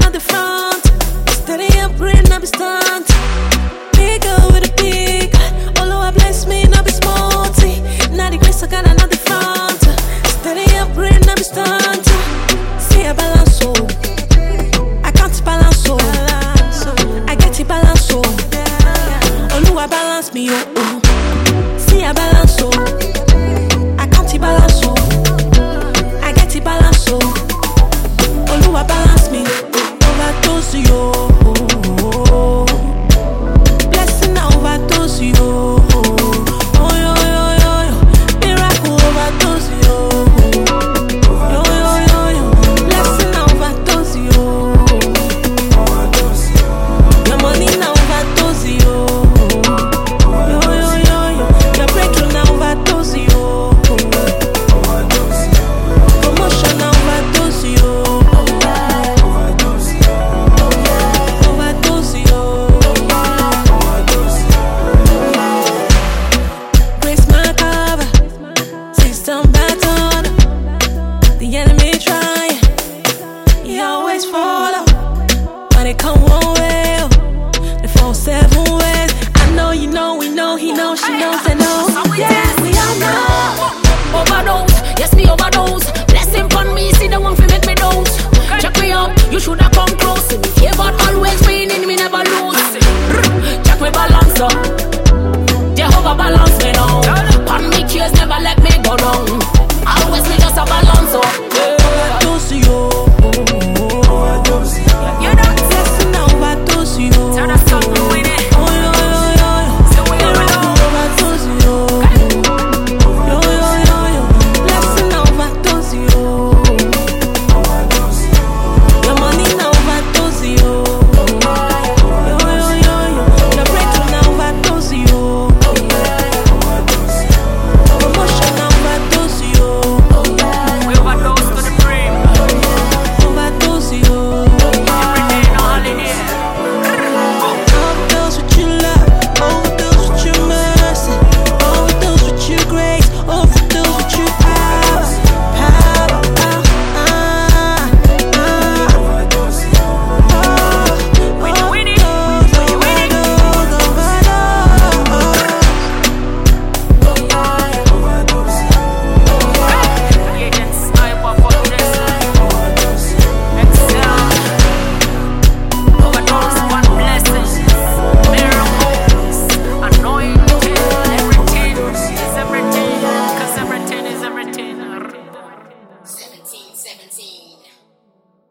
on the front. Steady up, brain, I be stunt. Big girl with a big. Oluwa bless me, no be small tea. Now the grace I got on the front. Steady up, brain, I be stunt. See a balance, so I can't balance, so I get it balance, so Oluwa balance me, oh. See a balance, so I can't balance, so I get it balance, so Oluwa balance me, overdose yo. Blessing na overdose yo. Oh yo yo yo yo, miracle overdose yo. Yo yo yo yo, blessing na overdose yo. Your money na overdose yo. Yo yo yo yo, your breakthrough na overdose yo. Promotion na overdose yo. Grace my cover, system baton. The enemy try, he always follow. When it come one way, the 4-7 ways. I know you know, we know, he knows, she knows, they know. Yes, we all know. Overdose, yes, me overdose.